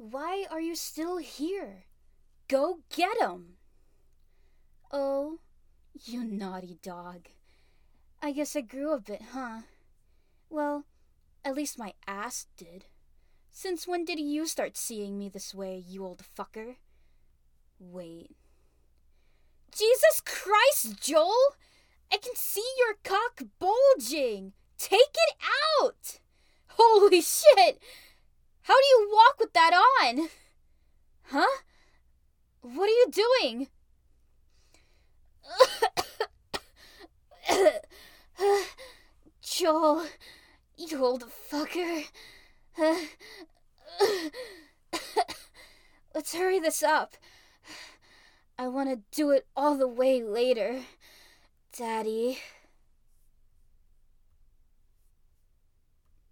Why are you still here? Go get him! Oh, you naughty dog. I guess I grew a bit, huh? Well, at least my ass did. Since when did you start seeing me this way, you old fucker? Wait. Jesus Christ, Joel! I can see your cock bulging! Take it out! Holy shit! How do you walk with that on? Huh? What are you doing? Joel, you old fucker. Let's hurry this up. I want to do it all the way later, Daddy.